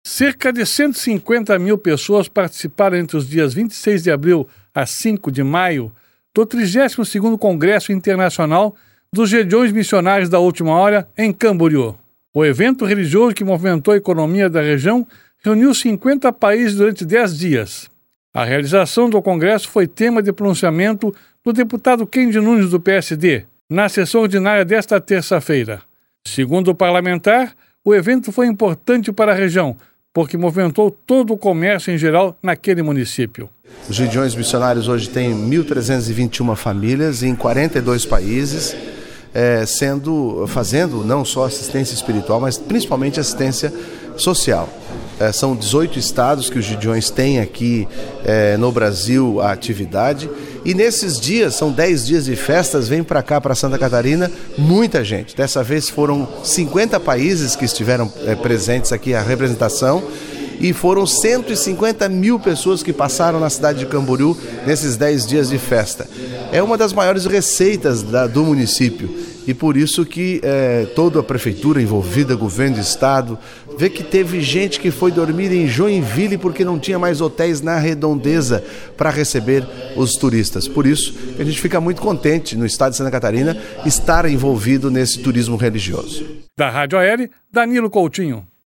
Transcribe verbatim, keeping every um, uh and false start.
Cerca de cento e cinquenta mil pessoas participaram entre os dias vinte e seis de abril a cinco de maio do trigésimo segundo Congresso Internacional dos Gedeões Missionários da Última Hora, em Camboriú. O evento religioso que movimentou a economia da região reuniu cinquenta países durante dez dias. A realização do Congresso foi tema de pronunciamento do deputado Kendi Nunes, do P S D, na sessão ordinária desta terça-feira. Segundo o parlamentar, o evento foi importante para a região, porque movimentou todo o comércio em geral naquele município. Os Gedeões Missionários hoje têm mil trezentas e vinte e uma famílias em quarenta e dois países, é, sendo, fazendo não só assistência espiritual, mas principalmente assistência social. É, são dezoito estados que os Gedeões têm aqui é, no Brasil a atividade, e nesses dias, são dez dias de festas, vem para cá, para Santa Catarina, muita gente. Dessa vez foram cinquenta países que estiveram é, presentes aqui, a representação, e foram cento e cinquenta mil pessoas que passaram na cidade de Camboriú nesses dez dias de festa. É uma das maiores receitas da, do município, e por isso que é, toda a prefeitura envolvida, governo do estado, vê que teve gente que foi dormir em Joinville porque não tinha mais hotéis na redondeza para receber os turistas. Por isso a gente fica muito contente no estado de Santa Catarina estar envolvido nesse turismo religioso. Da Rádio A L, Danilo Coutinho.